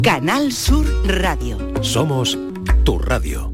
Canal Sur Radio. Somos tu radio.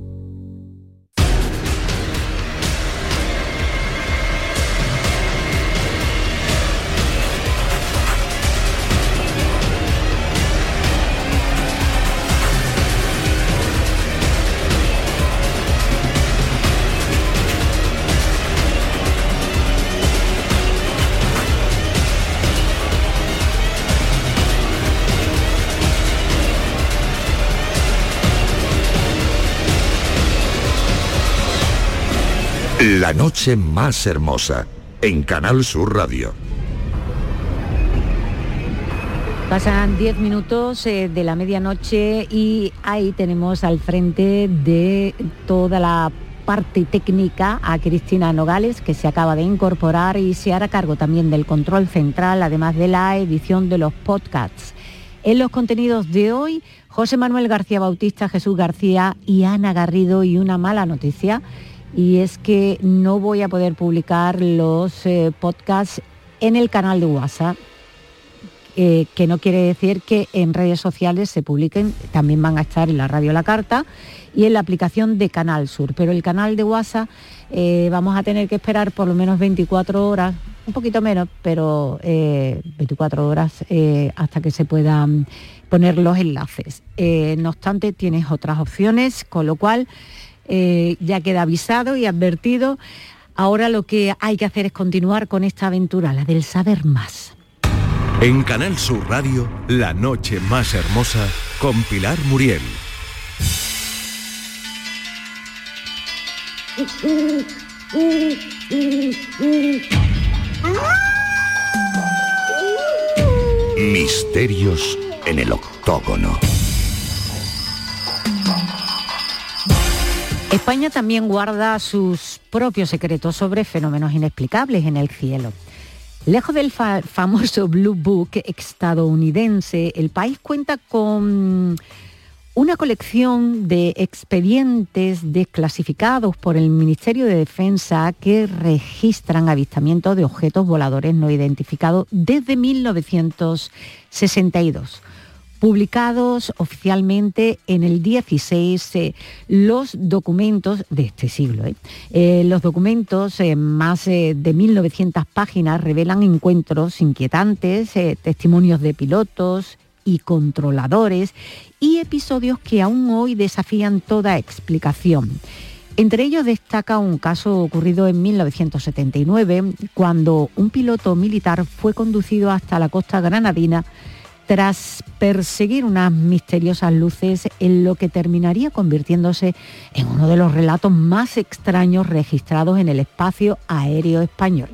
La noche más hermosa, en Canal Sur Radio. Pasan 10 minutos de la medianoche y ahí tenemos al frente de toda la parte técnica a Cristina Nogales, que se acaba de incorporar y se hará cargo también del control central, además de la edición de los podcasts. En los contenidos de hoy, José Manuel García Bautista, Jesús García y Ana Garrido, y una mala noticia, y es que no voy a poder publicar los podcasts en el canal de WhatsApp, que no quiere decir que en redes sociales se publiquen, también van a estar en la radio La Carta y en la aplicación de Canal Sur, pero el canal de WhatsApp vamos a tener que esperar por lo menos 24 horas, un poquito menos, pero 24 horas hasta que se puedan poner los enlaces. No obstante, tienes otras opciones, con lo cual ya queda avisado y advertido. Ahora lo que hay que hacer es continuar con esta aventura, la del saber más. En Canal Sur Radio, la noche más hermosa con Pilar Muriel. Misterios en el octógono. España también guarda sus propios secretos sobre fenómenos inexplicables en el cielo. Lejos del famoso Blue Book estadounidense, el país cuenta con una colección de expedientes desclasificados por el Ministerio de Defensa que registran avistamientos de objetos voladores no identificados desde 1962. Publicados oficialmente en el 16 los documentos de este siglo. Los documentos, más de 1.900 páginas, revelan encuentros inquietantes, testimonios de pilotos y controladores y episodios que aún hoy desafían toda explicación. Entre ellos destaca un caso ocurrido en 1979, cuando un piloto militar fue conducido hasta la costa granadina tras perseguir unas misteriosas luces en lo que terminaría convirtiéndose en uno de los relatos más extraños registrados en el espacio aéreo español.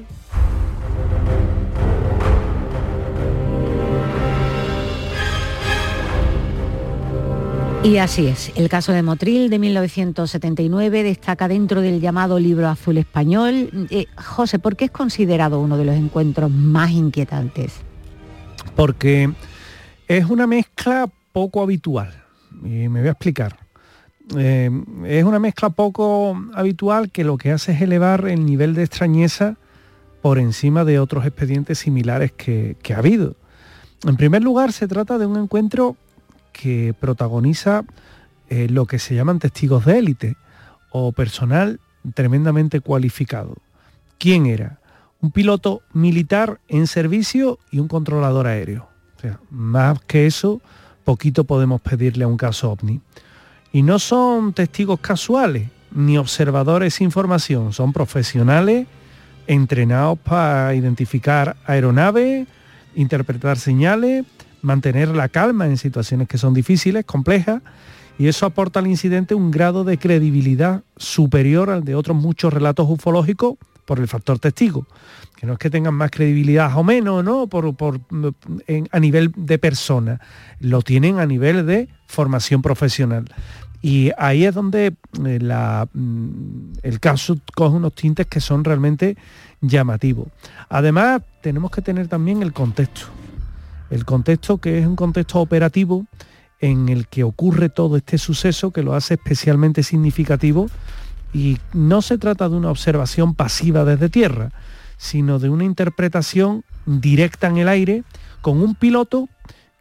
Y así es, el caso de Motril de 1979 destaca dentro del llamado Libro Azul Español. José, ¿por qué es considerado uno de los encuentros más inquietantes? Porque es una mezcla poco habitual, y me voy a explicar. Es una mezcla poco habitual que lo que hace es elevar el nivel de extrañeza por encima de otros expedientes similares que ha habido. En primer lugar, se trata de un encuentro que protagoniza lo que se llaman testigos de élite o personal tremendamente cualificado. ¿Quién era? Un piloto militar en servicio y un controlador aéreo. O sea, más que eso, poquito podemos pedirle a un caso OVNI. Y no son testigos casuales, ni observadores sin formación, son profesionales entrenados para identificar aeronaves, interpretar señales, mantener la calma en situaciones que son difíciles, complejas, y eso aporta al incidente un grado de credibilidad superior al de otros muchos relatos ufológicos por el factor testigo. Que no es que tengan más credibilidad o menos, ¿no? A nivel de persona, lo tienen a nivel de formación profesional. Y ahí es donde el caso coge unos tintes que son realmente llamativos. Además, tenemos que tener también el contexto. El contexto, que es un contexto operativo en el que ocurre todo este suceso, que lo hace especialmente significativo, y no se trata de una observación pasiva desde tierra, sino de una interpretación directa en el aire con un piloto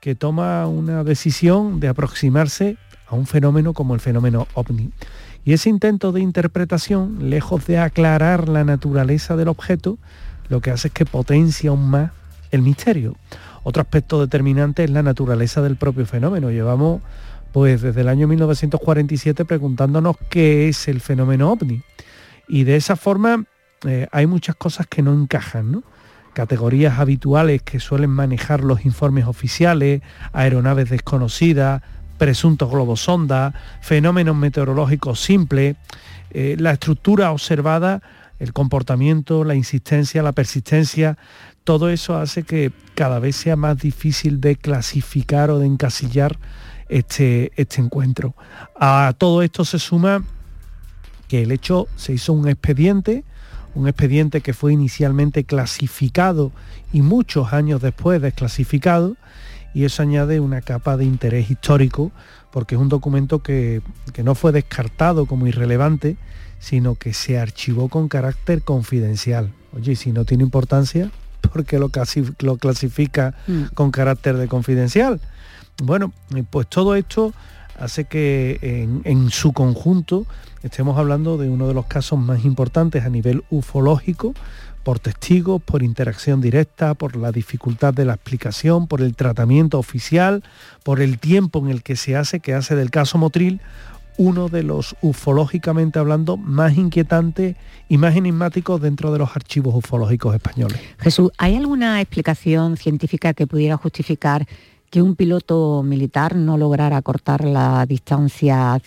que toma una decisión de aproximarse a un fenómeno como el fenómeno OVNI. Y ese intento de interpretación, lejos de aclarar la naturaleza del objeto, lo que hace es que potencia aún más el misterio. Otro aspecto determinante es la naturaleza del propio fenómeno. Llevamos pues desde el año 1947 preguntándonos qué es el fenómeno OVNI. Y de esa forma hay muchas cosas que no encajan, ¿no? Categorías habituales que suelen manejar los informes oficiales, aeronaves desconocidas, presuntos globosondas, fenómenos meteorológicos simples, la estructura observada, el comportamiento, la insistencia, la persistencia, todo eso hace que cada vez sea más difícil de clasificar o de encasillar este encuentro. A todo esto se suma que el hecho se hizo un expediente que fue inicialmente clasificado y muchos años después desclasificado, y eso añade una capa de interés histórico, porque es un documento que no fue descartado como irrelevante, sino que se archivó con carácter confidencial. Oye, y si no tiene importancia, ¿por qué lo clasifica con carácter de confidencial? Bueno, pues todo esto hace que en su conjunto estemos hablando de uno de los casos más importantes a nivel ufológico, por testigos, por interacción directa, por la dificultad de la explicación, por el tratamiento oficial, por el tiempo en el que se hace, que hace del caso Motril uno de los, ufológicamente hablando, más inquietantes y más enigmáticos dentro de los archivos ufológicos españoles. Jesús, ¿hay alguna explicación científica que pudiera justificar que un piloto militar no lograra cortar la distancia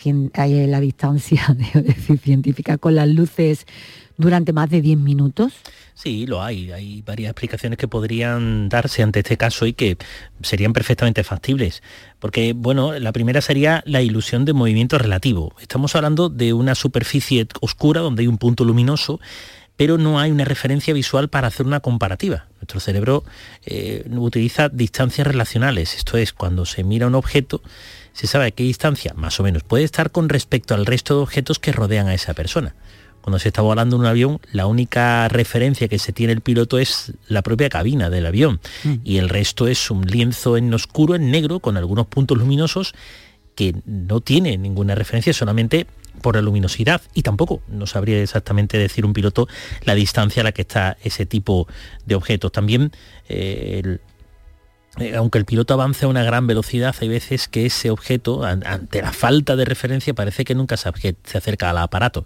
científica con las luces durante más de 10 minutos? Sí, lo hay. Hay varias explicaciones que podrían darse ante este caso y que serían perfectamente factibles. Porque, bueno, la primera sería la ilusión de movimiento relativo. Estamos hablando de una superficie oscura donde hay un punto luminoso, pero no hay una referencia visual para hacer una comparativa. Nuestro cerebro utiliza distancias relacionales. Esto es, cuando se mira un objeto, se sabe a qué distancia, más o menos, puede estar con respecto al resto de objetos que rodean a esa persona. Cuando se está volando en un avión, la única referencia que se tiene el piloto es la propia cabina del avión, y el resto es un lienzo en oscuro, en negro, con algunos puntos luminosos que no tiene ninguna referencia, solamente por la luminosidad, y tampoco no sabría exactamente decir un piloto la distancia a la que está ese tipo de objetos. También aunque el piloto avance a una gran velocidad, hay veces que ese objeto, ante la falta de referencia, parece que nunca se acerca al aparato.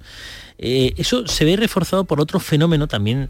Eso se ve reforzado por otro fenómeno también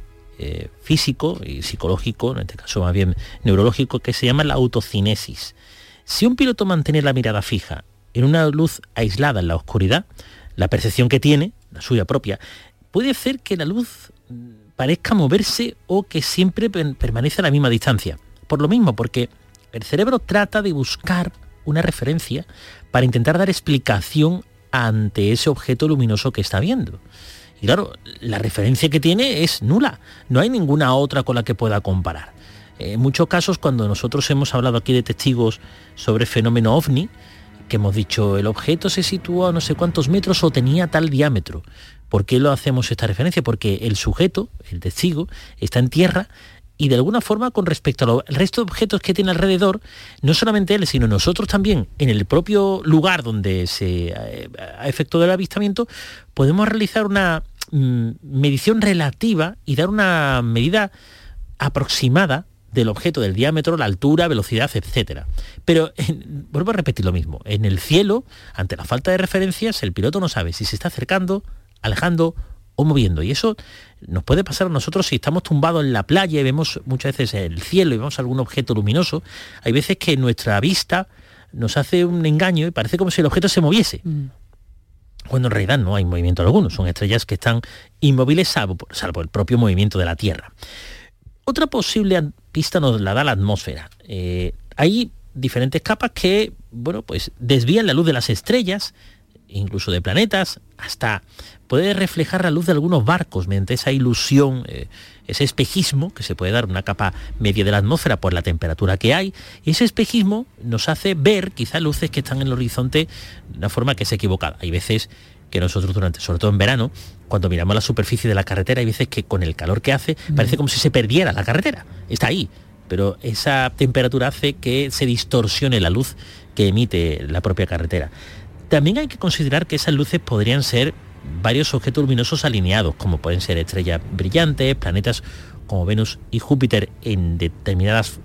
físico y psicológico, en este caso más bien neurológico, que se llama la autocinesis. Si un piloto mantiene la mirada fija en una luz aislada en la oscuridad, la percepción que tiene, la suya propia, puede hacer que la luz parezca moverse o que siempre permanece a la misma distancia. Por lo mismo, porque el cerebro trata de buscar una referencia para intentar dar explicación ante ese objeto luminoso que está viendo. Y claro, la referencia que tiene es nula, no hay ninguna otra con la que pueda comparar. En muchos casos, cuando nosotros hemos hablado aquí de testigos sobre fenómeno OVNI, que hemos dicho, el objeto se situó a no sé cuántos metros o tenía tal diámetro. ¿Por qué lo hacemos esta referencia? Porque el sujeto, el testigo, está en tierra y de alguna forma, con respecto al resto de objetos que tiene alrededor, no solamente él, sino nosotros también, en el propio lugar donde se ha efectuado el avistamiento, podemos realizar una medición relativa y dar una medida aproximada del objeto, del diámetro, la altura, velocidad, etcétera. Pero vuelvo a repetir lo mismo. En el cielo, ante la falta de referencias, el piloto no sabe si se está acercando, alejando o moviendo. Y eso nos puede pasar a nosotros si estamos tumbados en la playa y vemos muchas veces el cielo y vemos algún objeto luminoso. Hay veces que nuestra vista nos hace un engaño y parece como si el objeto se moviese. Cuando en realidad no hay movimiento alguno. Son estrellas que están inmóviles salvo el propio movimiento de la Tierra. Otra posible pista nos la da la atmósfera. Hay diferentes capas que, bueno, pues desvían la luz de las estrellas, incluso de planetas, hasta poder reflejar la luz de algunos barcos mediante esa ilusión, ese espejismo que se puede dar una capa media de la atmósfera por la temperatura que hay, y ese espejismo nos hace ver quizás luces que están en el horizonte de una forma que es equivocada. Hay veces que nosotros sobre todo en verano, cuando miramos la superficie de la carretera, hay veces que con el calor que hace parece como si se perdiera la carretera. Está ahí, pero esa temperatura hace que se distorsione la luz que emite la propia carretera. También hay que considerar que esas luces podrían ser varios objetos luminosos alineados, como pueden ser estrellas brillantes, planetas como Venus y Júpiter en determinadas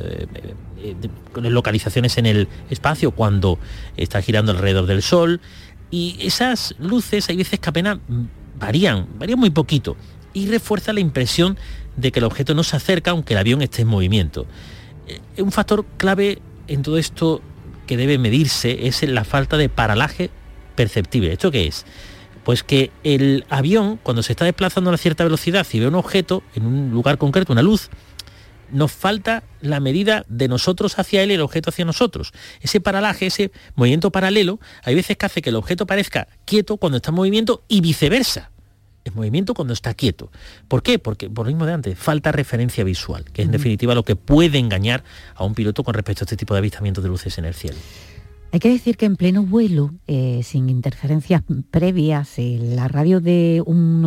localizaciones en el espacio cuando está girando alrededor del Sol. Y esas luces hay veces que apenas varían muy poquito y refuerza la impresión de que el objeto no se acerca aunque el avión esté en movimiento. Un factor clave en todo esto que debe medirse es la falta de paralaje perceptible. ¿Esto qué es? Pues que el avión, cuando se está desplazando a una cierta velocidad y ve un objeto en un lugar concreto, una luz, nos falta la medida de nosotros hacia él y el objeto hacia nosotros. Ese paralaje, ese movimiento paralelo, hay veces que hace que el objeto parezca quieto cuando está en movimiento y viceversa. Es movimiento cuando está quieto. ¿Por qué? Porque, por lo mismo de antes, falta referencia visual, que es en definitiva lo que puede engañar a un piloto con respecto a este tipo de avistamientos de luces en el cielo. Hay que decir que en pleno vuelo, sin interferencias previas, en la radio de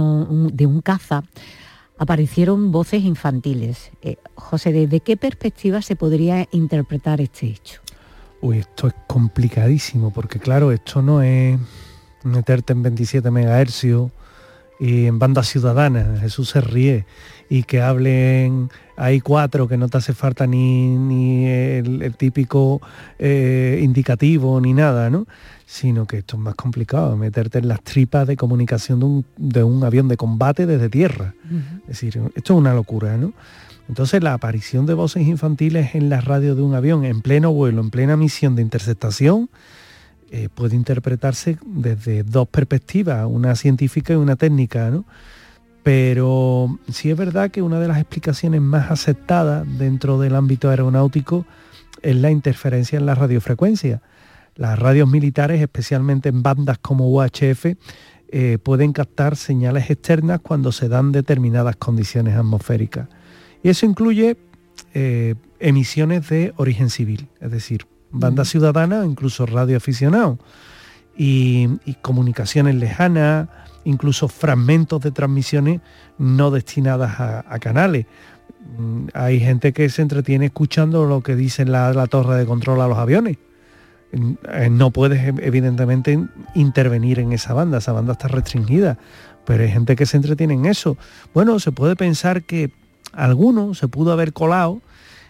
un caza aparecieron voces infantiles. José, ¿desde qué perspectiva se podría interpretar este hecho? Esto es complicadísimo, porque claro, esto no es meterte en 27 MHz y en banda ciudadana. Jesús se ríe. Y que hablen, hay 4, que no te hace falta ni el típico indicativo ni nada, ¿no? Sino que esto es más complicado, meterte en las tripas de comunicación de un avión de combate desde tierra. Es decir, esto es una locura, ¿no? Entonces la aparición de voces infantiles en la radio de un avión en pleno vuelo, en plena misión de interceptación, puede interpretarse desde 2 perspectivas, una científica y una técnica, ¿no? Pero sí es verdad que una de las explicaciones más aceptadas dentro del ámbito aeronáutico es la interferencia en la radiofrecuencia. Las radios militares, especialmente en bandas como UHF, pueden captar señales externas cuando se dan determinadas condiciones atmosféricas. Y eso incluye emisiones de origen civil, es decir, banda ciudadana, incluso radioaficionados, y comunicaciones lejanas, incluso fragmentos de transmisiones no destinadas a canales. Hay gente que se entretiene escuchando lo que dice la torre de control a los aviones. No puedes evidentemente intervenir en esa banda está restringida, pero hay gente que se entretiene en eso. Bueno, se puede pensar que alguno se pudo haber colado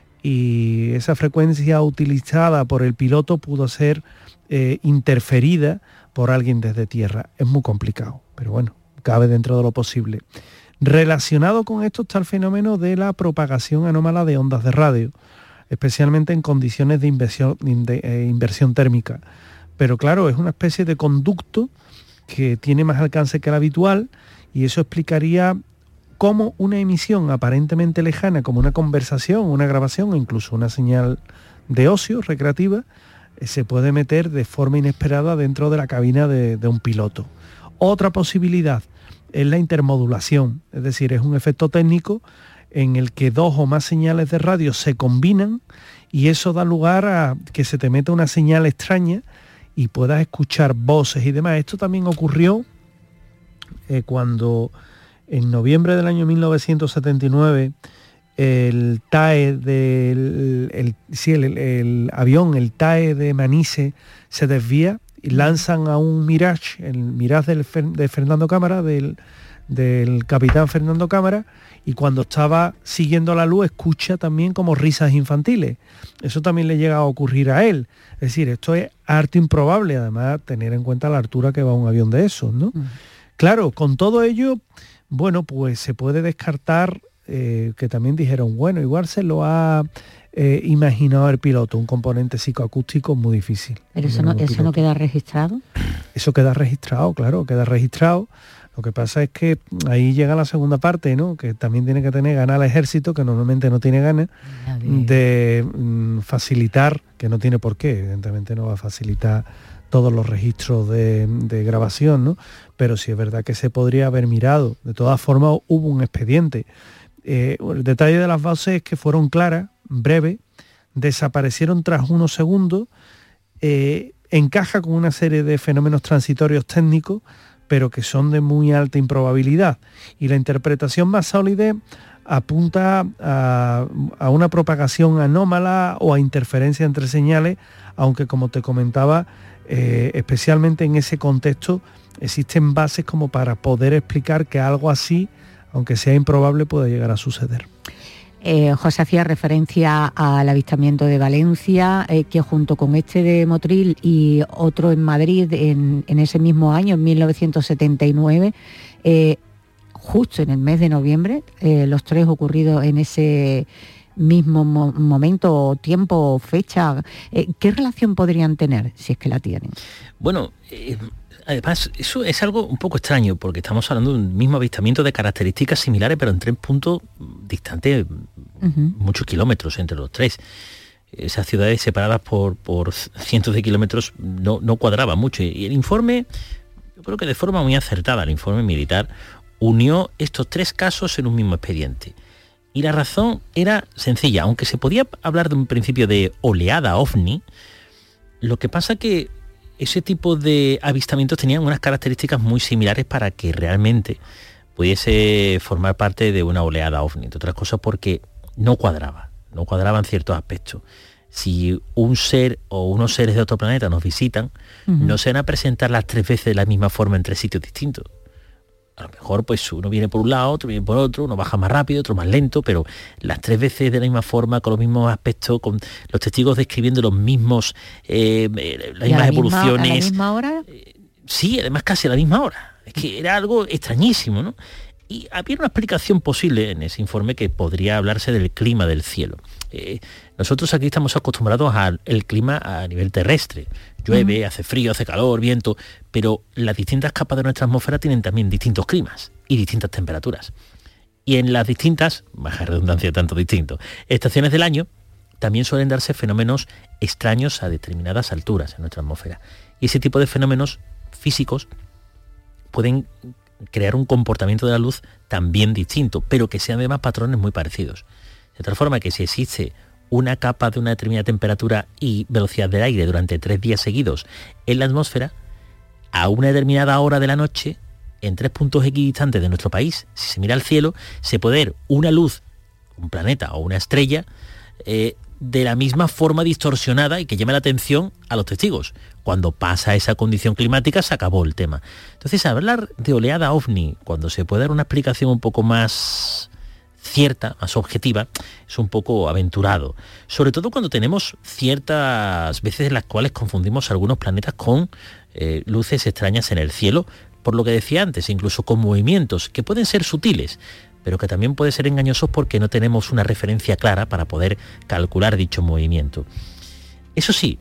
y esa frecuencia utilizada por el piloto pudo ser interferida por alguien desde tierra. Es muy complicado, pero bueno, cabe dentro de lo posible. Relacionado con esto está el fenómeno de la propagación anómala de ondas de radio, especialmente en condiciones de inversión térmica. Pero claro, es una especie de conducto que tiene más alcance que el habitual, y eso explicaría cómo una emisión aparentemente lejana, como una conversación, una grabación o incluso una señal de ocio recreativa, se puede meter de forma inesperada dentro de la cabina de un piloto. Otra posibilidad es la intermodulación, es decir, es un efecto técnico en el que 2 o más señales de radio se combinan y eso da lugar a que se te meta una señal extraña y puedas escuchar voces y demás. Esto también ocurrió cuando en noviembre del año 1979 el TAE el avión, el TAE de Manise, se desvía y lanzan a un Mirage, el Mirage de Fernando Cámara, del capitán Fernando Cámara, y cuando estaba siguiendo la luz escucha también como risas infantiles. Eso también le llega a ocurrir a él. Es decir, esto es harto improbable, además tener en cuenta la altura que va un avión de esos, ¿no? Claro, con todo ello, bueno, pues se puede descartar que también dijeron, bueno, igual se lo ha imaginado el piloto, un componente psicoacústico muy difícil. ¿Pero eso no queda registrado? Eso queda registrado, claro, queda registrado. Lo que pasa es que ahí llega la segunda parte, ¿no? Que también tiene que tener ganas el ejército, que normalmente no tiene ganas, de facilitar, que no tiene por qué, evidentemente no va a facilitar todos los registros de grabación, ¿no? Pero sí es verdad que se podría haber mirado. De todas formas, hubo un expediente. El detalle de las voces es que fueron claras, breves, desaparecieron tras unos segundos, encaja con una serie de fenómenos transitorios técnicos, pero que son de muy alta improbabilidad. Y la interpretación más sólida apunta a una propagación anómala o a interferencia entre señales, aunque, como te comentaba, especialmente en ese contexto existen bases como para poder explicar que algo así, aunque sea improbable, puede llegar a suceder. José hacía referencia al avistamiento de Valencia, que junto con este de Motril y otro en Madrid en ese mismo año, en 1979, justo en el mes de noviembre, los tres ocurridos en ese mismo momento, tiempo, fecha, ¿qué relación podrían tener, si es que la tienen? Bueno, además, eso es algo un poco extraño, porque estamos hablando de un mismo avistamiento de características similares, pero en 3 puntos distantes, muchos kilómetros entre los tres. Esas ciudades separadas por cientos de kilómetros no cuadraban mucho. Y el informe, yo creo que de forma muy acertada, el informe militar, unió estos 3 casos en un mismo expediente. Y la razón era sencilla, aunque se podía hablar de un principio de oleada ovni, lo que pasa que ese tipo de avistamientos tenían unas características muy similares para que realmente pudiese formar parte de una oleada ovni, entre otras cosas porque no cuadraban ciertos aspectos. Si un ser o unos seres de otro planeta nos visitan, no se van a presentar las 3 veces de la misma forma en 3 sitios distintos. A lo mejor pues uno viene por un lado, otro viene por otro, uno baja más rápido, otro más lento, pero las 3 veces de la misma forma, con los mismos aspectos, con los testigos describiendo los mismos, las mismas evoluciones. ¿A la misma hora? Sí, además casi a la misma hora. Es que era algo extrañísimo, ¿no? Y había una explicación posible en ese informe, que podría hablarse del clima del cielo. Nosotros aquí estamos acostumbrados al clima a nivel terrestre. Llueve, hace frío, hace calor, viento, pero las distintas capas de nuestra atmósfera tienen también distintos climas y distintas temperaturas. Y en las distintas, baja redundancia, tanto distintos, estaciones del año, también suelen darse fenómenos extraños a determinadas alturas en nuestra atmósfera. Y ese tipo de fenómenos físicos pueden crear un comportamiento de la luz también distinto, pero que sean además patrones muy parecidos. De tal forma que si existe una capa de una determinada temperatura y velocidad del aire durante 3 días seguidos en la atmósfera, a una determinada hora de la noche, en 3 puntos equidistantes de nuestro país, si se mira al cielo, se puede ver una luz, un planeta o una estrella, de la misma forma distorsionada y que llame la atención a los testigos. Cuando pasa esa condición climática, se acabó el tema. Entonces, hablar de oleada ovni, cuando se puede dar una explicación un poco más cierta, más objetiva, es un poco aventurado. Sobre todo cuando tenemos ciertas veces en las cuales confundimos algunos planetas con luces extrañas en el cielo, por lo que decía antes, incluso con movimientos que pueden ser sutiles, pero que también pueden ser engañosos porque no tenemos una referencia clara para poder calcular dicho movimiento. Eso sí,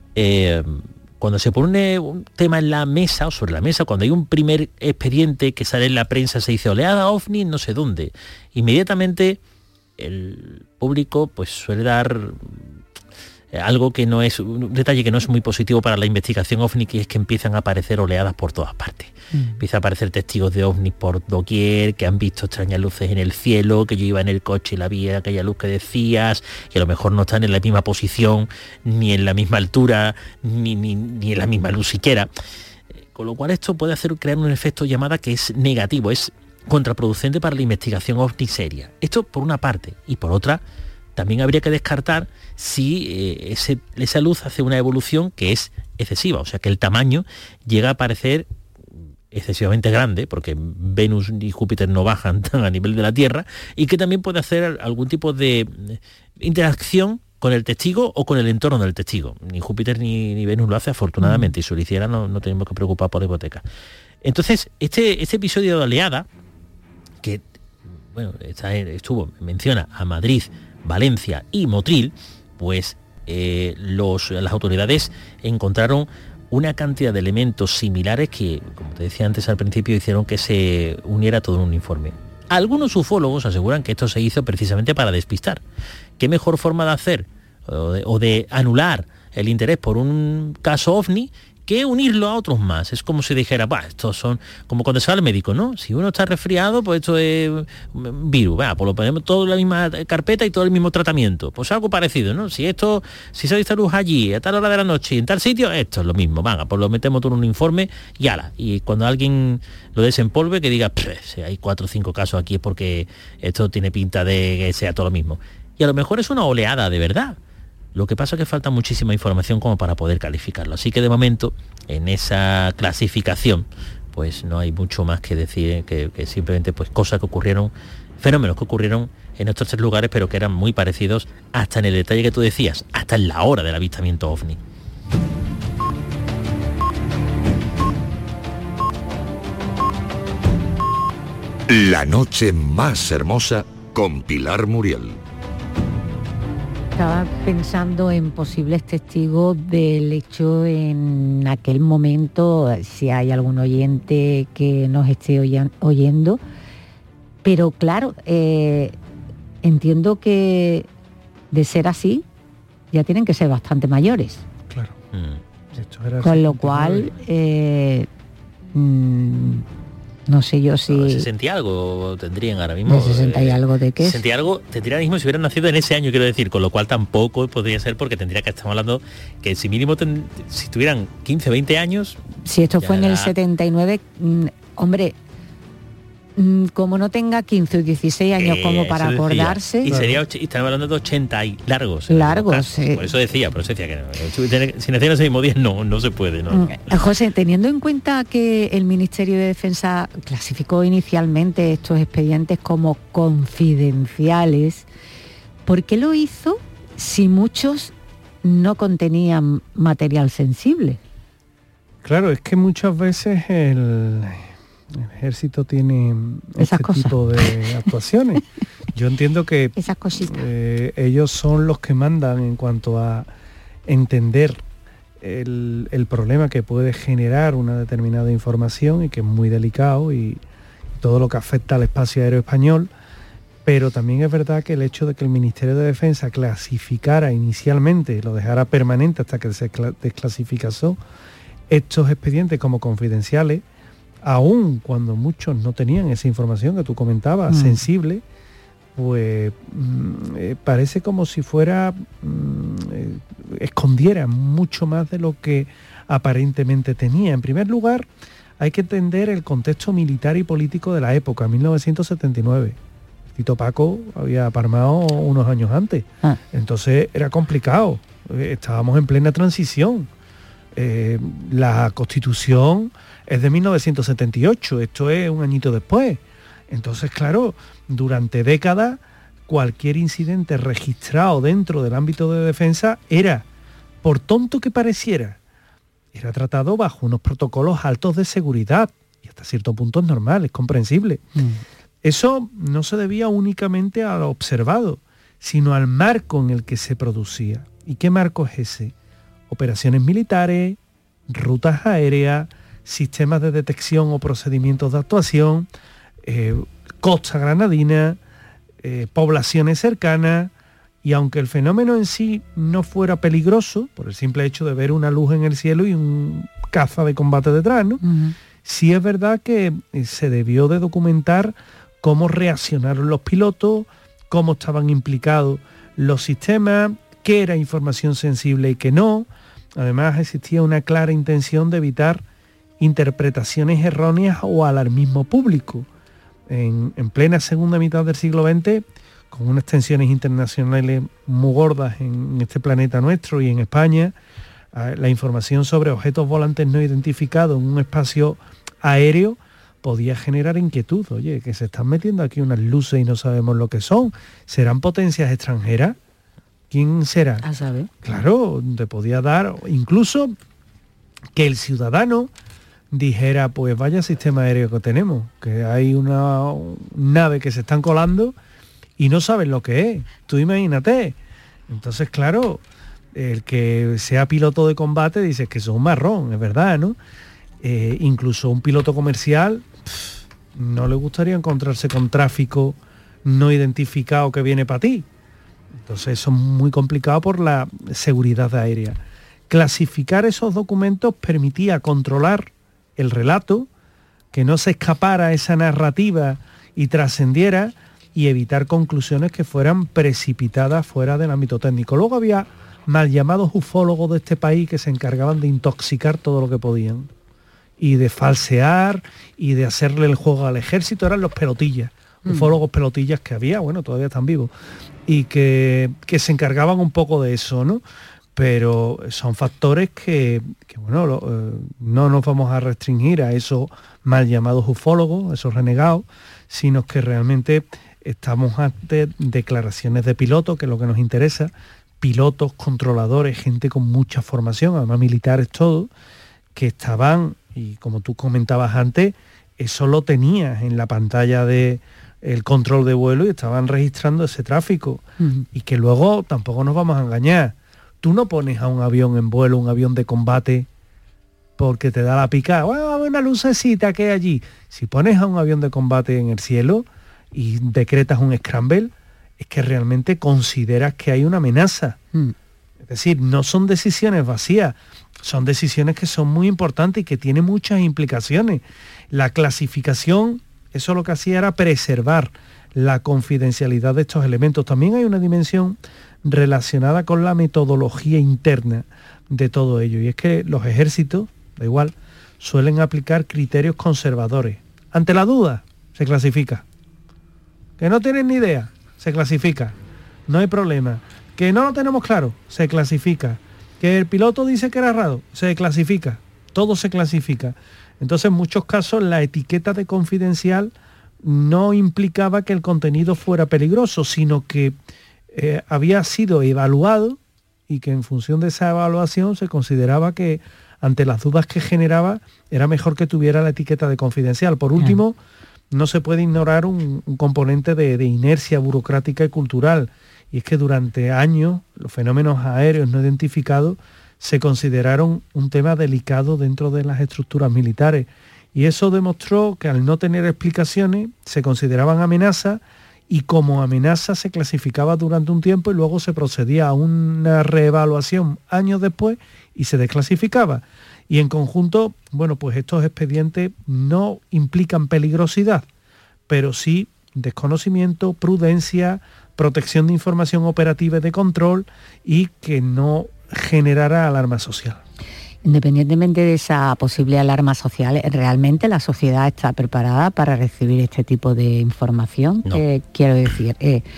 cuando se pone un tema en la mesa o sobre la mesa, cuando hay un primer expediente que sale en la prensa, se dice oleada ovni no sé dónde, inmediatamente el público pues suele dar algo que no es, un detalle que no es muy positivo para la investigación ovni, que es que empiezan a aparecer oleadas por todas partes. Empiezan a aparecer testigos de ovnis por doquier, que han visto extrañas luces en el cielo, que yo iba en el coche y la vi aquella luz que decías, que a lo mejor no están en la misma posición, ni en la misma altura, ni en la misma luz siquiera. Con lo cual esto puede crear un efecto llamada que es negativo, es contraproducente para la investigación ovni seria. Esto por una parte, y por otra, también habría que descartar si esa luz hace una evolución que es excesiva, o sea que el tamaño llega a parecer excesivamente grande, porque Venus y Júpiter no bajan tan a nivel de la Tierra, y que también puede hacer algún tipo de interacción con el testigo o con el entorno del testigo. Ni Júpiter ni Venus lo hace, afortunadamente, y si lo hiciera no tenemos que preocupar por la hipoteca. Entonces, este episodio de oleada, que bueno, menciona a Madrid, Valencia y Motril, pues las autoridades encontraron una cantidad de elementos similares que, como te decía antes al principio, hicieron que se uniera todo en un informe. Algunos ufólogos aseguran que esto se hizo precisamente para despistar. ¿Qué mejor forma de hacer o de anular el interés por un caso ovni que unirlo a otros más. Es como si dijera, estos son como cuando se va al médico, ¿no? Si uno está resfriado, pues esto es virus, pues lo ponemos todo en la misma carpeta y todo el mismo tratamiento. Pues algo parecido, ¿no? Si se ha visto luz allí, a tal hora de la noche y en tal sitio, esto es lo mismo. Pues lo metemos todo en un informe y ala. Y cuando alguien lo desempolve, que diga, si hay 4 o 5 casos aquí es porque esto tiene pinta de que sea todo lo mismo. Y a lo mejor es una oleada de verdad. Lo que pasa es que falta muchísima información como para poder calificarlo. Así que de momento, en esa clasificación, pues no hay mucho más que decir que simplemente pues cosas que ocurrieron, fenómenos que ocurrieron en estos 3 lugares, pero que eran muy parecidos hasta en el detalle que tú decías, hasta en la hora del avistamiento ovni. La noche más hermosa con Pilar Muriel. Estaba pensando en posibles testigos del hecho en aquel momento, si hay algún oyente que nos esté oyendo, pero claro, entiendo que de ser así, ya tienen que ser bastante mayores. Claro. Esto era con lo cual, no sé yo si... 60 y algo tendrían ahora mismo. ¿De 60 y algo de qué? 60 y algo tendrían ahora mismo si hubieran nacido en ese año, quiero decir, con lo cual tampoco podría ser, porque tendría que estar hablando que si mínimo si tuvieran 15, 20 años... Si esto fue en el 79, hombre, como no tenga 15 o 16 años como para acordarse... Y sería, y estamos hablando de 80 y largos. Sí. Por eso decía que si nacieron ese mismo día no se puede, ¿no? José, teniendo en cuenta que el Ministerio de Defensa clasificó inicialmente estos expedientes como confidenciales, ¿por qué lo hizo si muchos no contenían material sensible? Claro, es que muchas veces el ejército tiene esas este cosas. tipo de actuaciones. Yo entiendo que esas cositas. Ellos son los que mandan en cuanto a entender el problema que puede generar una determinada información y que es muy delicado y todo lo que afecta al espacio aéreo español. Pero también es verdad que el hecho de que el Ministerio de Defensa clasificara inicialmente, lo dejara permanente hasta que se desclasificó estos expedientes como confidenciales, aun cuando muchos no tenían esa información que tú comentabas, sensible, pues parece como si fuera, escondiera mucho más de lo que aparentemente tenía. En primer lugar, hay que entender el contexto militar y político de la época, 1979. Tito Paco había palmado unos años antes, entonces era complicado, estábamos en plena transición. La Constitución es de 1978, esto es un añito después. Entonces, claro, durante décadas cualquier incidente registrado dentro del ámbito de defensa era, por tonto que pareciera, era tratado bajo unos protocolos altos de seguridad y hasta cierto punto es normal, es comprensible. Eso no se debía únicamente a lo observado, sino al marco en el que se producía. ¿Y qué marco es ese? Operaciones militares, rutas aéreas, sistemas de detección o procedimientos de actuación, costa granadina, poblaciones cercanas, y aunque el fenómeno en sí no fuera peligroso, por el simple hecho de ver una luz en el cielo y un caza de combate detrás, ¿no? Sí es verdad que se debió de documentar cómo reaccionaron los pilotos, cómo estaban implicados los sistemas, qué era información sensible y qué no. Además existía una clara intención de evitar interpretaciones erróneas o alarmismo público. En plena segunda mitad del siglo XX, con unas tensiones internacionales muy gordas en este planeta nuestro y en España, la información sobre objetos volantes no identificados en un espacio aéreo podía generar inquietud. Oye, que se están metiendo aquí unas luces y no sabemos lo que son. ¿Serán potencias extranjeras? ¿Quién será? A saber. Claro, te podía dar, incluso que el ciudadano dijera, pues vaya sistema aéreo que tenemos, que hay una nave que se están colando y no saben lo que es. Tú imagínate. Entonces, claro, el que sea piloto de combate dice que eso es un marrón, es verdad, ¿no? Incluso un piloto comercial no le gustaría encontrarse con tráfico no identificado que viene para ti. Entonces eso es muy complicado por la seguridad aérea. Clasificar esos documentos permitía controlar el relato, que no se escapara esa narrativa y trascendiera, y evitar conclusiones que fueran precipitadas fuera del ámbito técnico. Luego había mal llamados ufólogos de este país que se encargaban de intoxicar todo lo que podían y de falsear y de hacerle el juego al ejército. Eran los pelotillas, ufólogos pelotillas que había, bueno, todavía están vivos, y que se encargaban un poco de eso, ¿no? Pero son factores que bueno, no nos vamos a restringir a esos mal llamados ufólogos, esos renegados, sino que realmente estamos ante declaraciones de pilotos, que es lo que nos interesa, pilotos, controladores, gente con mucha formación, además militares todos, que estaban, y como tú comentabas antes, eso lo tenías en la pantalla de el control de vuelo y estaban registrando ese tráfico. Y que luego tampoco nos vamos a engañar. Tú no pones a un avión en vuelo, un avión de combate, porque te da la picada. Bueno, una lucecita que hay allí. Si pones a un avión de combate en el cielo y decretas un scramble, es que realmente consideras que hay una amenaza. Es decir, no son decisiones vacías, son decisiones que son muy importantes y que tienen muchas implicaciones. La clasificación, eso lo que hacía era preservar la confidencialidad de estos elementos. También hay una dimensión relacionada con la metodología interna de todo ello, y es que los ejércitos, da igual, suelen aplicar criterios conservadores. Ante la duda, se clasifica. Que no tienen ni idea, se clasifica. No hay problema. Que no lo tenemos claro, se clasifica. Que el piloto dice que era raro, se clasifica. Todo se clasifica. Entonces, en muchos casos, la etiqueta de confidencial no implicaba que el contenido fuera peligroso, sino que había sido evaluado y que en función de esa evaluación se consideraba que ante las dudas que generaba era mejor que tuviera la etiqueta de confidencial. Por último, no se puede ignorar un componente de inercia burocrática y cultural, y es que durante años los fenómenos aéreos no identificados se consideraron un tema delicado dentro de las estructuras militares, y eso demostró que al no tener explicaciones se consideraban amenazas, y como amenaza se clasificaba durante un tiempo y luego se procedía a una reevaluación años después y se desclasificaba. Y en conjunto, bueno, pues estos expedientes no implican peligrosidad, pero sí desconocimiento, prudencia, protección de información operativa y de control, y que no generara alarma social. Independientemente de esa posible alarma social, ¿realmente la sociedad está preparada para recibir este tipo de información? No. Quiero decir,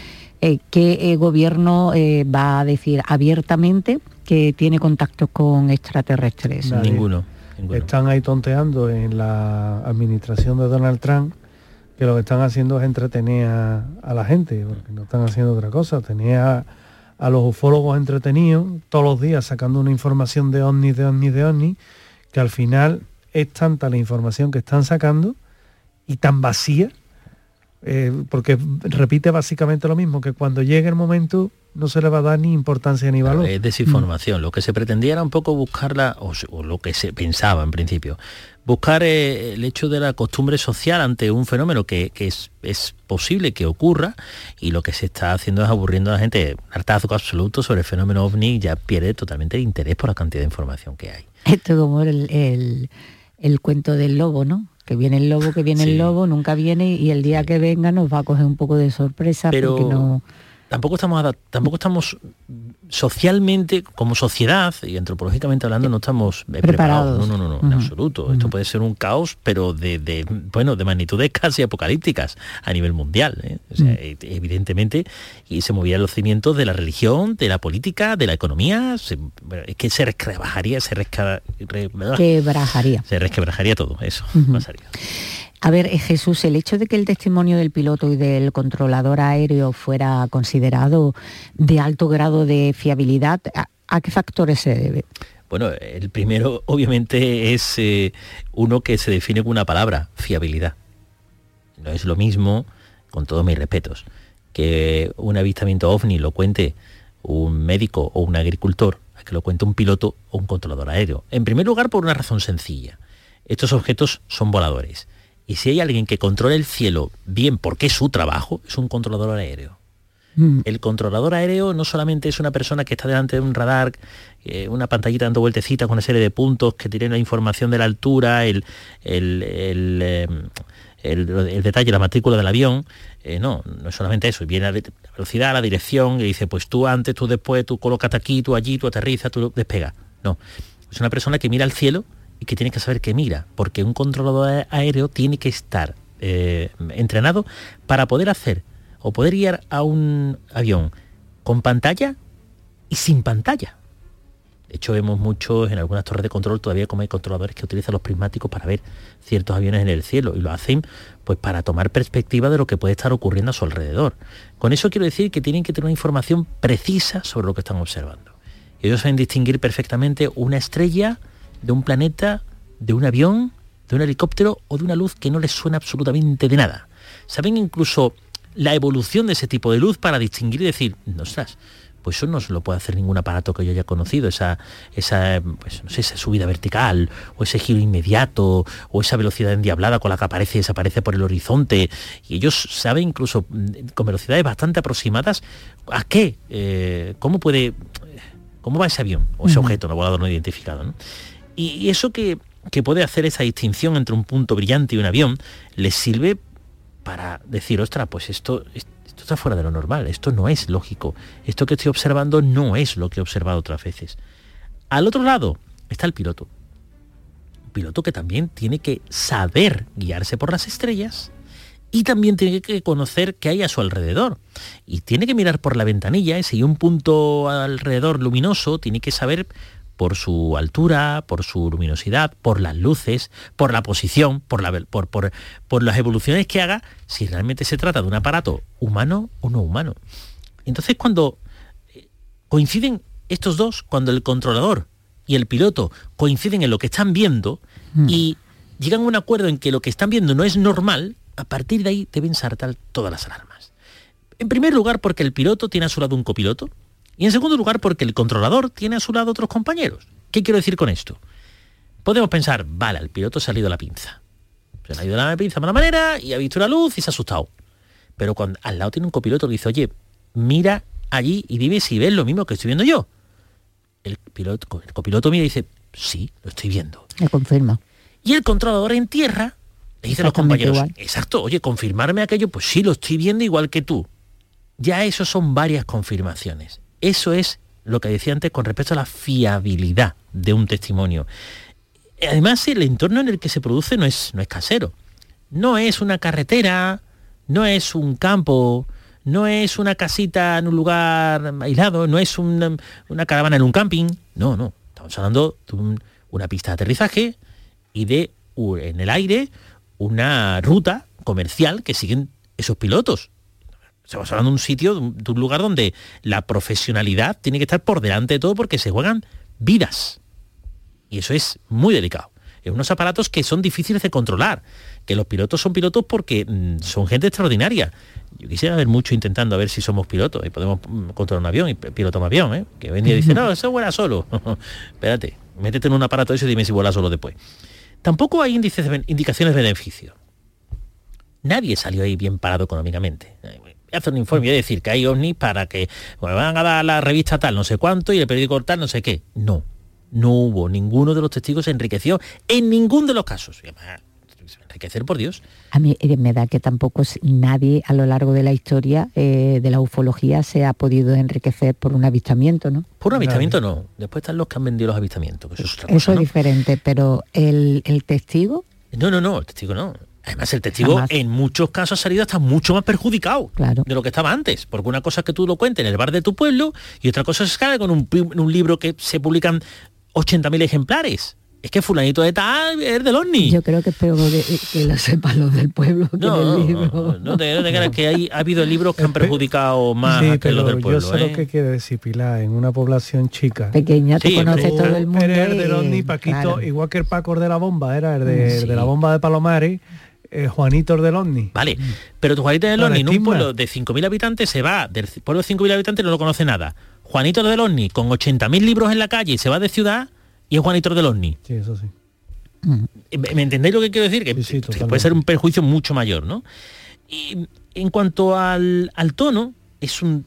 ¿qué gobierno va a decir abiertamente que tiene contactos con extraterrestres? Ninguno. Están ahí tonteando en la administración de Donald Trump, que lo que están haciendo es entretener a la gente, porque no están haciendo otra cosa. Tenía a los ufólogos entretenidos todos los días sacando una información de ovnis, que al final es tanta la información que están sacando y tan vacía, porque repite básicamente lo mismo, que cuando llegue el momento no se le va a dar ni importancia ni valor. Es desinformación. Lo que se pretendía era un poco buscarla, o lo que se pensaba en principio, buscar el hecho de la costumbre social ante un fenómeno que es posible que ocurra, y lo que se está haciendo es aburriendo a la gente. Un hartazgo absoluto sobre el fenómeno ovni, ya pierde totalmente el interés por la cantidad de información que hay. Esto como el cuento del lobo, ¿no? Que viene el lobo, el lobo, nunca viene, y el día que venga nos va a coger un poco de sorpresa. Pero porque no... Tampoco estamos socialmente, como sociedad y antropológicamente hablando, no estamos preparados. No, en absoluto. Esto puede ser un caos, pero de magnitudes casi apocalípticas a nivel mundial. O sea, evidentemente, y se movían los cimientos de la religión, de la política, de la economía. Es que se resquebrajaría. Se resquebrajaría todo, eso pasaría. A ver, Jesús, el hecho de que el testimonio del piloto y del controlador aéreo fuera considerado de alto grado de fiabilidad, ¿a qué factores se debe? Bueno, el primero obviamente es uno que se define con una palabra: fiabilidad. No es lo mismo, con todos mis respetos, que un avistamiento ovni lo cuente un médico o un agricultor a que lo cuente un piloto o un controlador aéreo. En primer lugar, por una razón sencilla: estos objetos son voladores. Y si hay alguien que controla el cielo bien, porque es su trabajo, es un controlador aéreo. El controlador aéreo no solamente es una persona que está delante de un radar, una pantallita dando vueltecitas con una serie de puntos que tienen la información de la altura, el detalle, la matrícula del avión. No es solamente eso. Viene la velocidad, la dirección, y dice, pues tú antes, tú después, tú colócate aquí, tú allí, tú aterrizas, tú despegas. No, es una persona que mira al cielo y que tiene que saber que mira, porque un controlador aéreo tiene que estar entrenado para poder hacer o poder guiar a un avión con pantalla y sin pantalla. De hecho, vemos muchos en algunas torres de control todavía como hay controladores que utilizan los prismáticos para ver ciertos aviones en el cielo, y lo hacen pues para tomar perspectiva de lo que puede estar ocurriendo a su alrededor. Con eso quiero decir que tienen que tener una información precisa sobre lo que están observando. Ellos saben distinguir perfectamente una estrella de un planeta, de un avión, de un helicóptero o de una luz que no les suena absolutamente de nada. Saben incluso la evolución de ese tipo de luz para distinguir y decir, ostras, pues eso no se lo puede hacer ningún aparato que yo haya conocido, esa subida vertical, o ese giro inmediato, o esa velocidad endiablada con la que aparece y desaparece por el horizonte. Y ellos saben incluso con velocidades bastante aproximadas a qué, cómo va ese avión, o ese objeto no volador no identificado, ¿no? Y eso que puede hacer esa distinción entre un punto brillante y un avión, les sirve para decir, ostras, pues esto está fuera de lo normal, esto no es lógico, esto que estoy observando no es lo que he observado otras veces. Al otro lado está el piloto. Un piloto que también tiene que saber guiarse por las estrellas y también tiene que conocer qué hay a su alrededor. Y tiene que mirar por la ventanilla, si hay un punto alrededor luminoso, tiene que saber por su altura, por su luminosidad, por las luces, por la posición, por las evoluciones que haga, si realmente se trata de un aparato humano o no humano. Entonces, cuando coinciden estos dos, cuando el controlador y el piloto coinciden en lo que están viendo y llegan a un acuerdo en que lo que están viendo no es normal, a partir de ahí deben saltar todas las alarmas. En primer lugar, porque el piloto tiene a su lado un copiloto, y en segundo lugar, porque el controlador tiene a su lado otros compañeros. ¿Qué quiero decir con esto? Podemos pensar, vale, el piloto se ha ido la pinza. Se le ha ido la pinza de mala manera y ha visto una luz y se ha asustado. Pero cuando al lado tiene un copiloto que dice, oye, mira allí y dime si ves lo mismo que estoy viendo yo. El copiloto mira y dice, sí, lo estoy viendo. Me confirma. Y el controlador en tierra le dice a los compañeros, igual. Exacto, oye, confirmarme aquello, pues sí, lo estoy viendo igual que tú. Ya eso son varias confirmaciones. Eso es lo que decía antes con respecto a la fiabilidad de un testimonio. Además, el entorno en el que se produce no es casero. No es una carretera, no es un campo, no es una casita en un lugar aislado, no es una caravana en un camping. No. Estamos hablando de una pista de aterrizaje y de, en el aire, una ruta comercial que siguen esos pilotos. Estamos hablando de un sitio, de un lugar donde la profesionalidad tiene que estar por delante de todo porque se juegan vidas. Y eso es muy delicado. En unos aparatos que son difíciles de controlar, que los pilotos son pilotos porque son gente extraordinaria. Yo quisiera ver mucho intentando a ver si somos pilotos y podemos controlar un avión y pilotar un avión, ¿eh? Que hoy en día dice, no, eso vuela solo. Espérate, métete en un aparato de eso y dime si vuela solo después. Tampoco hay indicaciones de beneficio. Nadie salió ahí bien parado económicamente. Hacer un informe y decir que hay ovnis para que van a dar la revista tal no sé cuánto y el periódico tal no sé qué. No hubo, ninguno de los testigos se enriqueció en ninguno de los casos. Enriquecer, por Dios. A mí me da que tampoco nadie a lo largo de la historia de la ufología se ha podido enriquecer por un avistamiento, ¿no? Por un avistamiento no. Después están los que han vendido los avistamientos. Que eso es otra cosa, eso es ¿no? diferente, pero el testigo... No, el testigo no. Además, el testigo en muchos casos ha salido hasta mucho más perjudicado de lo que estaba antes. Porque una cosa es que tú lo cuentes en el bar de tu pueblo y otra cosa es que con un libro que se publican 80.000 ejemplares. Es que fulanito de tal es del ovni. Yo creo que es peor que lo sepan los del pueblo que del libro. No te creas que ha habido libros que han perjudicado más que los del pueblo. Yo sé lo que quiere decir, Pilar, en una población chica. Pequeña, te conoce todo el mundo. Eres el del ovni, Paquito, claro. Igual que el Paco de la bomba, era el de la bomba de Palomares. Juanito del ovni. Vale, pero tu Juanito del ovni en un pueblo de 5.000 habitantes se va, del pueblo de 5.000 habitantes no lo conoce nada. Juanito del ovni con 80.000 libros en la calle se va de ciudad y es Juanito del ovni. Sí, eso sí. ¿Me entendéis lo que quiero decir? Que puede ser un perjuicio mucho mayor, ¿no? Y en cuanto al tono, es un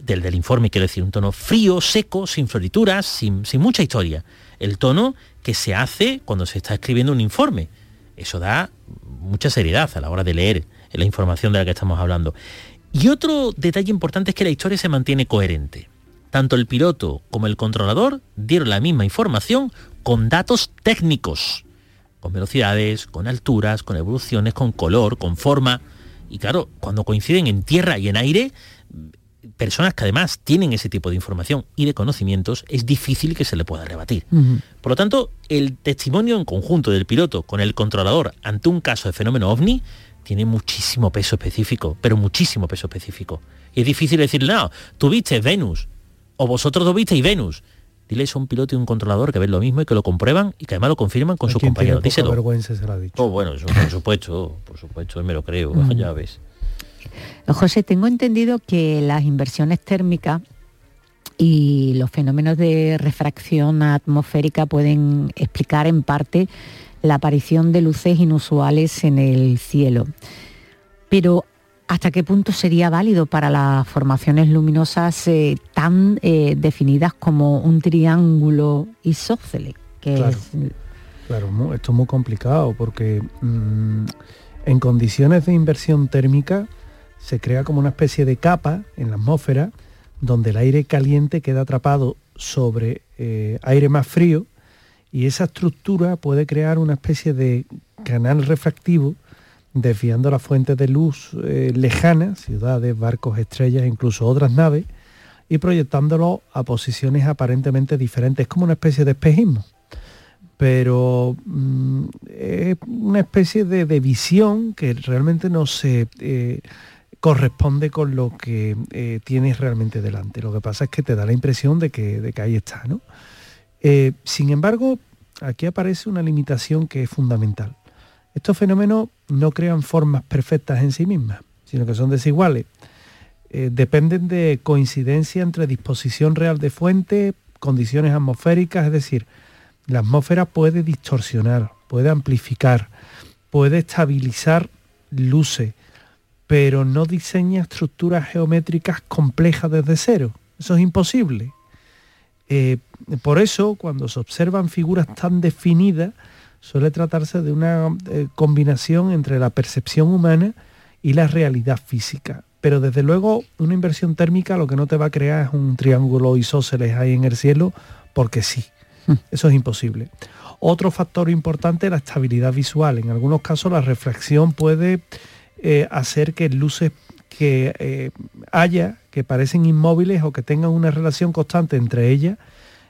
del informe, quiero decir, un tono frío, seco, sin florituras, sin mucha historia. El tono que se hace cuando se está escribiendo un informe. Eso da mucha seriedad a la hora de leer la información de la que estamos hablando. Y otro detalle importante es que la historia se mantiene coherente. Tanto el piloto como el controlador dieron la misma información con datos técnicos, con velocidades, con alturas, con evoluciones, con color, con forma. Y claro, cuando coinciden en tierra y en aire, personas que además tienen ese tipo de información y de conocimientos, es difícil que se le pueda rebatir. Por lo tanto, el testimonio en conjunto del piloto con el controlador ante un caso de fenómeno ovni tiene muchísimo peso específico, pero muchísimo peso específico. Y es difícil decirle, no, tú viste Venus, o vosotros dos visteis Venus. Dile eso a un piloto y un controlador que ven lo mismo y que lo comprueban y que además lo confirman con su compañero. Díselo. Vergüenza se lo ha dicho. Oh, bueno, eso, por supuesto, me lo creo, ya ves. José, tengo entendido que las inversiones térmicas y los fenómenos de refracción atmosférica pueden explicar en parte la aparición de luces inusuales en el cielo. Pero ¿hasta qué punto sería válido para las formaciones luminosas tan definidas como un triángulo isósceles? Claro, esto es muy complicado porque en condiciones de inversión térmica se crea como una especie de capa en la atmósfera donde el aire caliente queda atrapado sobre aire más frío y esa estructura puede crear una especie de canal refractivo desviando las fuentes de luz lejanas, ciudades, barcos, estrellas, incluso otras naves, y proyectándolo a posiciones aparentemente diferentes. Es como una especie de espejismo, pero es una especie de visión que realmente no se corresponde con lo que tienes realmente delante. Lo que pasa es que te da la impresión de que ahí está, ¿no? Sin embargo, aquí aparece una limitación que es fundamental. Estos fenómenos no crean formas perfectas en sí mismas, sino que son desiguales. Dependen de coincidencia entre disposición real de fuente, condiciones atmosféricas, es decir, la atmósfera puede distorsionar, puede amplificar, puede estabilizar luces, pero no diseña estructuras geométricas complejas desde cero. Eso es imposible. Por eso, cuando se observan figuras tan definidas, suele tratarse de una combinación entre la percepción humana y la realidad física. Pero desde luego una inversión térmica lo que no te va a crear es un triángulo isósceles ahí en el cielo, porque sí. Eso es imposible. Otro factor importante es la estabilidad visual. En algunos casos la refracción puede hacer que luces que haya, que parecen inmóviles o que tengan una relación constante entre ellas,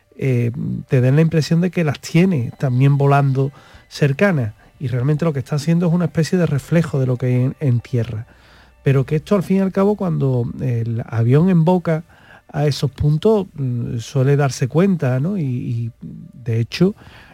te den la impresión de que las tiene también volando cercanas, y realmente lo que está haciendo es una especie de reflejo de lo que hay en tierra. Pero que esto al fin y al cabo, cuando el avión emboca a esos puntos, suele darse cuenta, ¿no? Y de hecho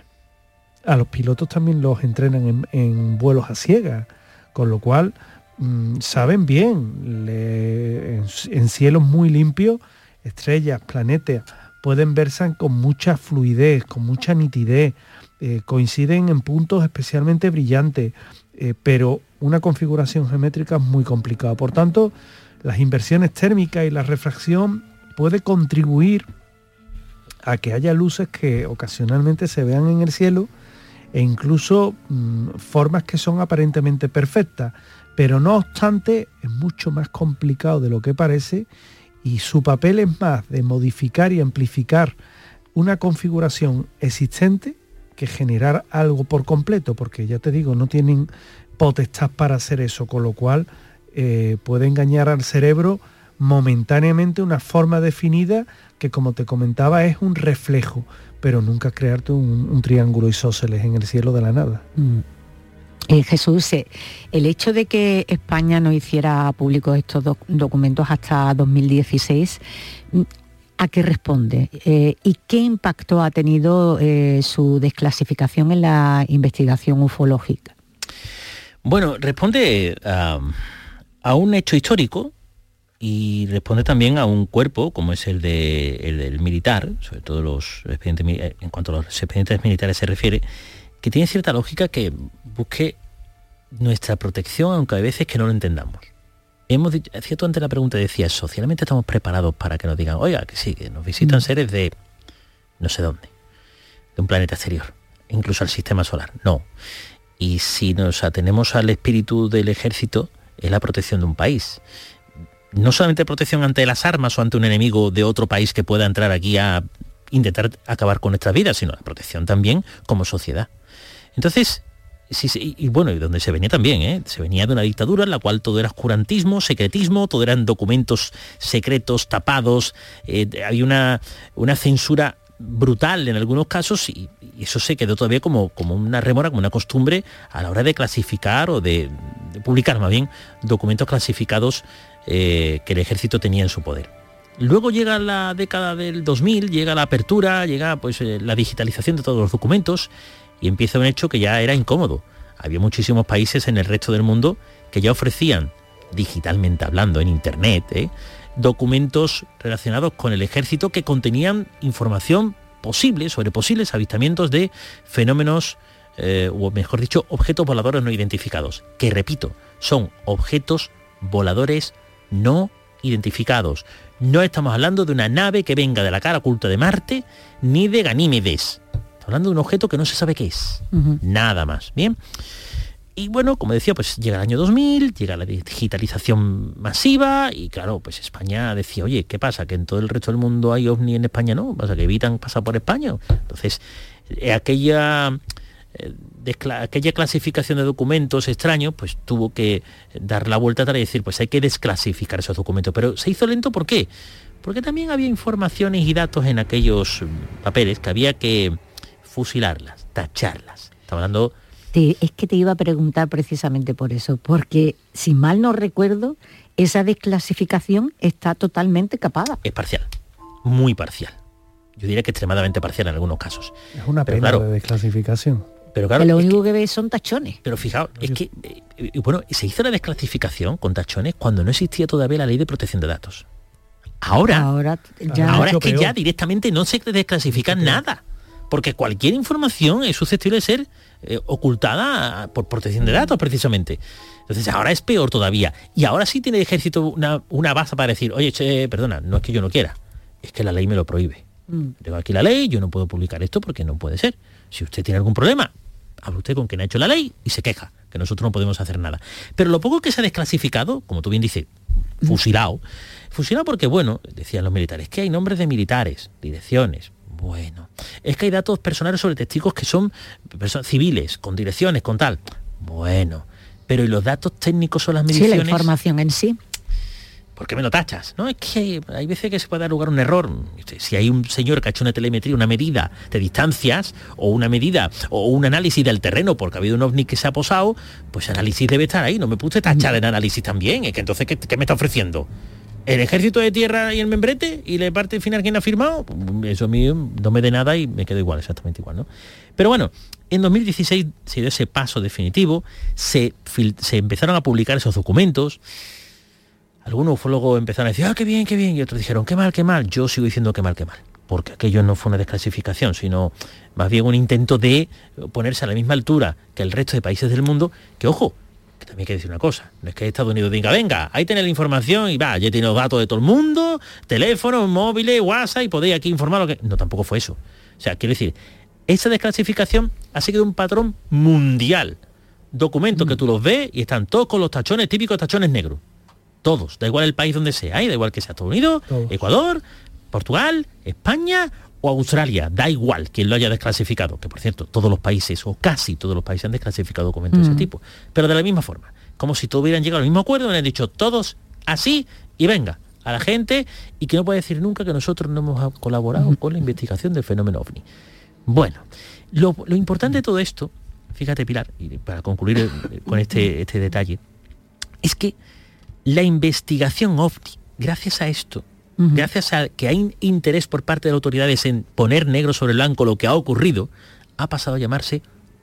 a los pilotos también los entrenan en vuelos a ciegas, con lo cual saben bien, en cielos muy limpios, estrellas, planetas, pueden verse con mucha fluidez, con mucha nitidez, coinciden en puntos especialmente brillantes, pero una configuración geométrica es muy complicada. Por tanto, las inversiones térmicas y la refracción puede contribuir a que haya luces que ocasionalmente se vean en el cielo e incluso formas que son aparentemente perfectas, pero no obstante es mucho más complicado de lo que parece, y su papel es más de modificar y amplificar una configuración existente que generar algo por completo, porque ya te digo, no tienen potestad para hacer eso, con lo cual puede engañar al cerebro momentáneamente una forma definida que, como te comentaba, es un reflejo, pero nunca crearte un triángulo isósceles en el cielo de la nada. Jesús, el hecho de que España no hiciera públicos estos documentos hasta 2016, ¿a qué responde? ¿Y qué impacto ha tenido su desclasificación en la investigación ufológica? Bueno, responde a un hecho histórico y responde también a un cuerpo como es el del militar, sobre todo los expedientes, en cuanto a los expedientes militares se refiere, que tiene cierta lógica que busque nuestra protección, aunque hay veces que no lo entendamos. Hacía tú antes la pregunta, decía, ¿socialmente estamos preparados para que nos digan, oiga, que sí, que nos visitan seres de no sé dónde, de un planeta exterior, incluso al sistema solar? No. Y si nos atenemos al espíritu del ejército, es la protección de un país. No solamente protección ante las armas o ante un enemigo de otro país que pueda entrar aquí a intentar acabar con nuestras vidas, sino la protección también como sociedad. Entonces, y donde se venía también, se venía de una dictadura en la cual todo era oscurantismo, secretismo, todo eran documentos secretos, tapados, había una censura brutal en algunos casos, y eso se quedó todavía como una rémora, como una costumbre a la hora de clasificar o de publicar más bien documentos clasificados que el ejército tenía en su poder. Luego llega la década del 2000, llega la apertura, llega la digitalización de todos los documentos, y empieza un hecho que ya era incómodo. Había muchísimos países en el resto del mundo que ya ofrecían, digitalmente hablando, en internet, documentos relacionados con el ejército que contenían información posible sobre posibles avistamientos de fenómenos, o mejor dicho, objetos voladores no identificados, que repito, son objetos voladores no identificados. No estamos hablando de una nave que venga de la cara oculta de Marte, ni de Ganímedes. Estamos hablando de un objeto que no se sabe qué es. Nada más. Bien. Y bueno, como decía, pues llega el año 2000, llega la digitalización masiva, y claro, pues España decía, oye, ¿qué pasa? ¿Que en todo el resto del mundo hay ovni, en España no? ¿Pasa que evitan pasar por España? Entonces, aquella clasificación de documentos extraños, pues tuvo que dar la vuelta atrás y decir, pues hay que desclasificar esos documentos. Pero se hizo lento, ¿por qué? Porque también había informaciones y datos en aquellos papeles que había que fusilarlas, tacharlas. Estaba hablando... Es que te iba a preguntar precisamente por eso, porque si mal no recuerdo, esa desclasificación está totalmente capada. Es parcial, muy parcial. Yo diría que extremadamente parcial en algunos casos. Es una pena, claro, de desclasificación. Pero claro, que lo único que ves son tachones. Pero fijaos, es que se hizo la desclasificación con tachones cuando no existía todavía la ley de protección de datos. Ahora es que ya directamente no se desclasifica nada. Porque cualquier información es susceptible de ser ocultada por protección de datos, precisamente. Entonces ahora es peor todavía. Y ahora sí tiene el ejército una base para decir, oye, perdona, no es que yo no quiera, es que la ley me lo prohíbe. Tengo aquí la ley, yo no puedo publicar esto porque no puede ser. Si usted tiene algún problema, habla usted con quien ha hecho la ley y se queja, que nosotros no podemos hacer nada. Pero lo poco que se ha desclasificado, como tú bien dices, fusilado porque, bueno, decían los militares, que hay nombres de militares, direcciones. Bueno, es que hay datos personales sobre testigos que son personas civiles, con direcciones, con tal. Bueno, pero ¿y los datos técnicos o las mediciones? Sí, la información en sí. ¿Por qué me lo tachas? No, es que hay veces que se puede dar lugar a un error. Si hay un señor que ha hecho una telemetría, una medida de distancias, o una medida, o un análisis del terreno, porque ha habido un ovni que se ha posado, pues el análisis debe estar ahí. No me puse tachar el análisis también. Es que entonces, ¿qué me está ofreciendo? ¿El ejército de tierra y el membrete? ¿Y la parte final quién ha firmado? Eso a mí no me dé nada y me quedo igual, exactamente igual, ¿no? Pero bueno, en 2016 se dio ese paso definitivo, se empezaron a publicar esos documentos. Algunos ufólogos empezaron a decir, qué bien, y otros dijeron, qué mal. Yo sigo diciendo qué mal, porque aquello no fue una desclasificación, sino más bien un intento de ponerse a la misma altura que el resto de países del mundo, que ojo, que también hay que decir una cosa, no es que Estados Unidos diga, venga, ahí tenéis la información y ya tiene los datos de todo el mundo, teléfonos, móviles, WhatsApp, y podéis aquí informar lo que... No, tampoco fue eso. O sea, quiero decir, esa desclasificación ha seguido un patrón mundial. Documentos que tú los ves y están todos con los tachones, típicos tachones negros. Todos, da igual el país donde sea, da igual que sea Estados Unidos, Ecuador, Portugal, España o Australia, da igual quien lo haya desclasificado, que por cierto, todos los países, o casi todos los países han desclasificado documentos de ese tipo, pero de la misma forma, como si todos hubieran llegado al mismo acuerdo, me han dicho todos así y venga, a la gente, y que no puede decir nunca que nosotros no hemos colaborado con la investigación del fenómeno OVNI. Bueno, lo importante de todo esto, fíjate Pilar, y para concluir con este detalle, es que la investigación OVNI, gracias a esto, gracias a que hay interés por parte de las autoridades en poner negro sobre blanco lo que ha ocurrido, ha pasado a llamarse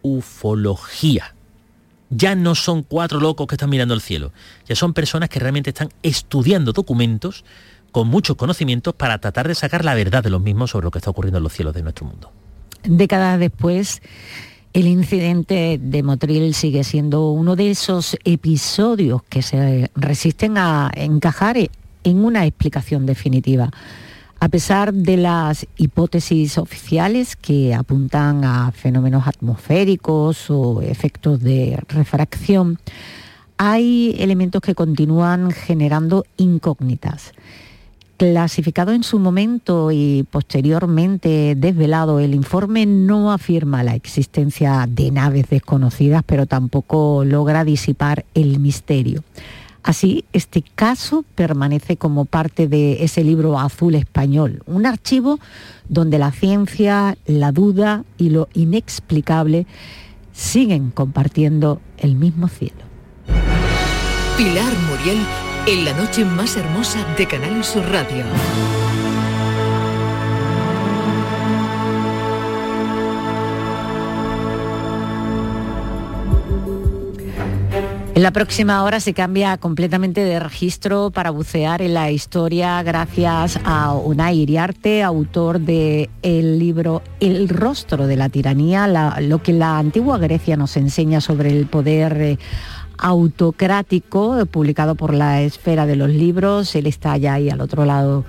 ufología. Ya no son 4 locos que están mirando al cielo, ya son personas que realmente están estudiando documentos con muchos conocimientos para tratar de sacar la verdad de los mismos sobre lo que está ocurriendo en los cielos de nuestro mundo. Décadas después, El incidente de Motril sigue siendo uno de esos episodios que se resisten a encajar en una explicación definitiva. A pesar de las hipótesis oficiales que apuntan a fenómenos atmosféricos o efectos de refracción, hay elementos que continúan generando incógnitas. Clasificado en su momento y posteriormente desvelado, el informe no afirma la existencia de naves desconocidas, pero tampoco logra disipar el misterio. Así, este caso permanece como parte de ese libro azul español, un archivo donde la ciencia, la duda y lo inexplicable siguen compartiendo el mismo cielo. Pilar Muriel en la noche más hermosa de Canal Sur Radio. En la próxima hora se cambia completamente de registro para bucear en la historia gracias a Unai Iriarte, autor del libro El rostro de la tiranía, lo que la antigua Grecia nos enseña sobre el poder autocrático, publicado por La Esfera de los Libros. Él está ya ahí al otro lado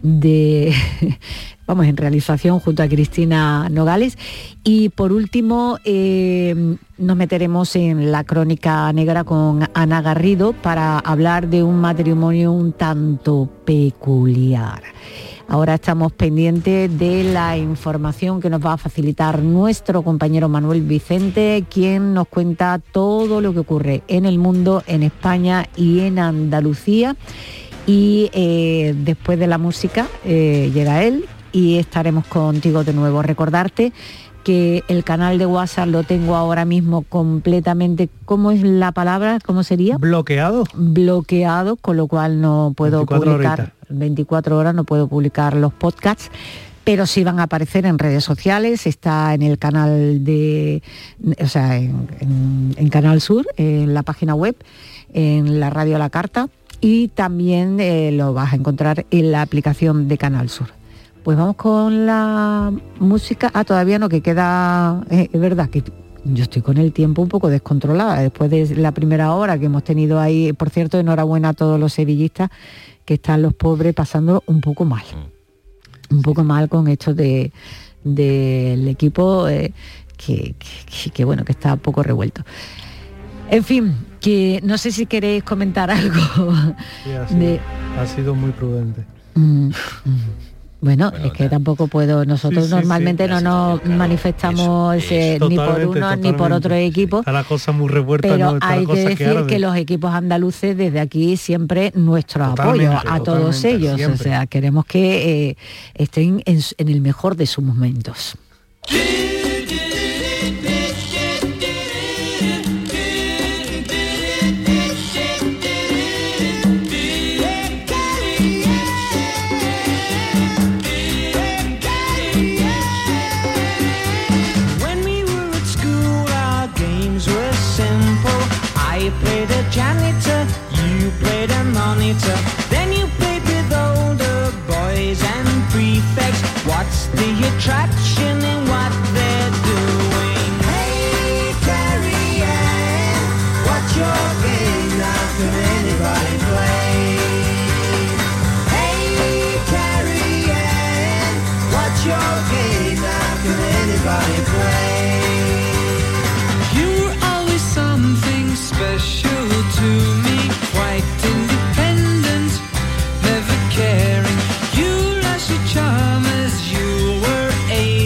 en realización junto a Cristina Nogales. Y por último nos meteremos en la crónica negra con Ana Garrido para hablar de un matrimonio un tanto peculiar. Ahora estamos pendientes de la información que nos va a facilitar nuestro compañero Manuel Vicente, quien nos cuenta todo lo que ocurre en el mundo, en España y en Andalucía. Y después de la música llega él y estaremos contigo de nuevo. Recordarte que el canal de WhatsApp lo tengo ahora mismo completamente, ¿cómo es la palabra? ¿Cómo sería? Bloqueado. Bloqueado, con lo cual no puedo publicar, 24 horas no puedo publicar los podcasts, pero sí van a aparecer en redes sociales, está en el canal en Canal Sur, en la página web, en la radio a la carta, y también lo vas a encontrar en la aplicación de Canal Sur. Pues vamos con la música. Todavía no, que queda... es verdad que yo estoy con el tiempo un poco descontrolada después de la primera hora que hemos tenido ahí. Por cierto, enhorabuena a todos los sevillistas, que están los pobres pasando un poco mal con esto del equipo que está un poco revuelto. En fin, que no sé si queréis comentar algo. Sí, ha sido muy prudente. Bueno, es que tampoco puedo, nosotros normalmente no nos manifestamos ni por uno ni por otro equipo. Está la cosa muy revuelta, pero ¿no? hay que decir que los equipos andaluces, desde aquí siempre nuestro apoyo a todos ellos. Siempre. O sea, queremos que estén en el mejor de sus momentos. Played a janitor, you played a monitor, then you played with older boys and prefects. What's the attraction in what they're doing? Hey, Carrie Ann, what's your game? Now can anybody play? Hey, Carrie Ann, what's your game? Now can anybody play? Special to me, quite independent, never caring. You lost your charm as you were 8.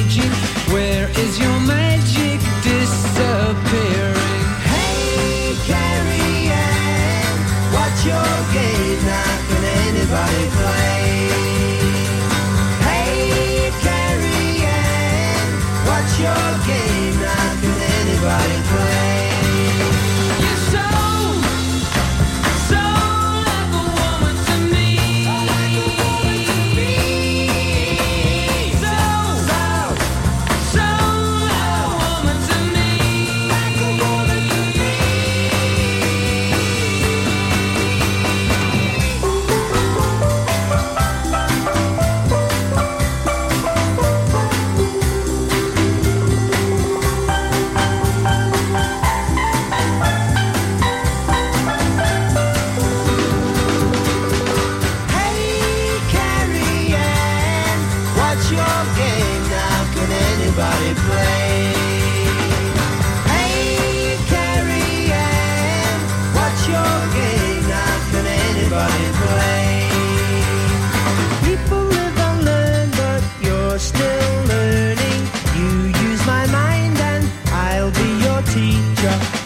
teacher.